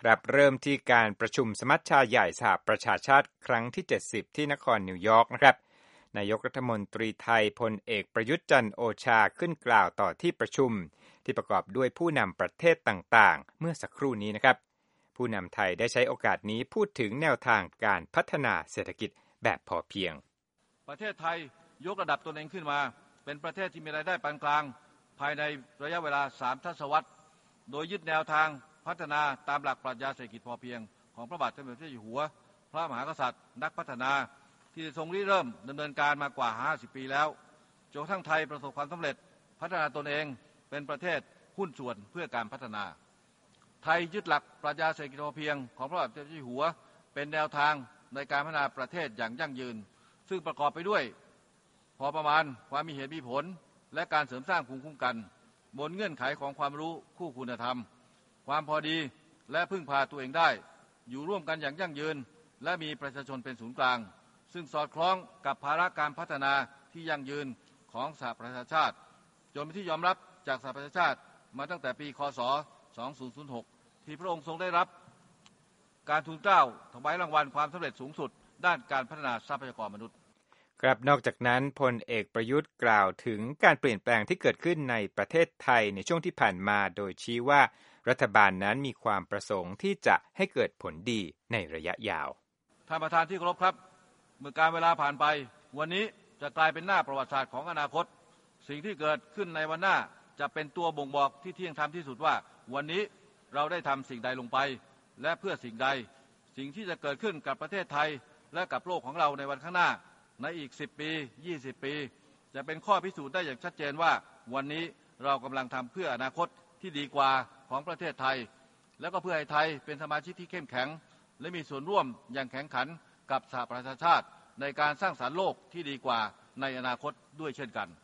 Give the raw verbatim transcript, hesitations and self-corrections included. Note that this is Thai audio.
ครับเริ่มที่การประชุมสมัชชาใหญ่สหประชาชาติครั้งที่เจ็ดสิบที่นครนิวยอร์กนะครับนายกรัฐมนตรีไทยพลเอกประยุทธ์จันทร์โอชาขึ้นกล่าวต่อที่ประชุมที่ประกอบด้วยผู้นำประเทศต่างๆเมื่อสักครู่นี้นะครับผู้นำไทยได้ใช้โอกาสนี้พูดถึงแนวทางการพัฒนาเศรษฐกิจแบบพอเพียงประเทศไทยยกระดับตนเองขึ้นมาเป็นประเทศที่มีรายได้ปานกลางภายในระยะเวลาสามทศวรรษโดยยึดแนวทางพัฒนาตามหลักปรัชญาเศรษฐกิจพอเพียงของพระบาทสมเด็จพระเจ้าอยู่หัวพระมหากษัตริย์นักพัฒนาที่ทรงริเริ่มดำเนินการมากว่าห้าสิบปีแล้วจนกระทั่งไทยประสบความสำเร็จพัฒนาตนเองเป็นประเทศหุ้นส่วนเพื่อการพัฒนาไทยยึดหลักปรัชญาเศรษฐกิจพอเพียงของพระบาทสมเด็จพระเจ้าอยู่หัวเป็นแนวทางในการพัฒนาประเทศอย่างยั่งยืนซึ่งประกอบไปด้วยพอประมาณความมีเหตุมีผลและการเสริมสร้างภูมิคุ้มกันบนเงื่อนไขของความรู้คู่คุณธรรมความพอดีและพึ่งพาตัวเองได้อยู่ร่วมกันอย่างยั่งยืนและมีประชาชนเป็นศูนย์กลางซึ่งสอดคล้องกับภาระการพัฒนาที่ยั่งยืนของสหประชาชาติจนเป็นที่ยอมรับจากสหประชาชาติมาตั้งแต่ปีค.ศ. สองพันหกที่พระองค์ทรงได้รับการทูลเกล้าถวายรางวัลความสำเร็จสูงสุดด้านการพัฒนาทรัพยากรมนุษย์ครับนอกจากนั้นพลเอกประยุทธ์กล่าวถึงการเปลี่ยนแปลงที่เกิดขึ้นในประเทศไทยในช่วงที่ผ่านมาโดยชี้ว่ารัฐบาลนั้นมีความประสงค์ที่จะให้เกิดผลดีในระยะยาวท่านประธานที่เคารพครับเมื่อการเวลาผ่านไปวันนี้จะกลายเป็นหน้าประวัติศาสตร์ของอนาคตสิ่งที่เกิดขึ้นในวันหน้าจะเป็นตัวบ่งบอกที่เที่ยงธรรมที่สุดว่าวันนี้เราได้ทำสิ่งใดลงไปและเพื่อสิ่งใดสิ่งที่จะเกิดขึ้นกับประเทศไทยและกับโลกของเราในวันข้างหน้าในอีกสิบปียี่สิบปีจะเป็นข้อพิสูจน์ได้อย่างชัดเจนว่าวันนี้เรากำลังทำเพื่ออนาคตที่ดีกว่าของประเทศไทยและก็เพื่อให้ไทยเป็นสมาชิกที่เข้มแข็งและมีส่วนร่วมอย่างแข็งขันกับสหประชาชาติในการสร้างสรรค์โลกที่ดีกว่าในอนาคตด้วยเช่นกัน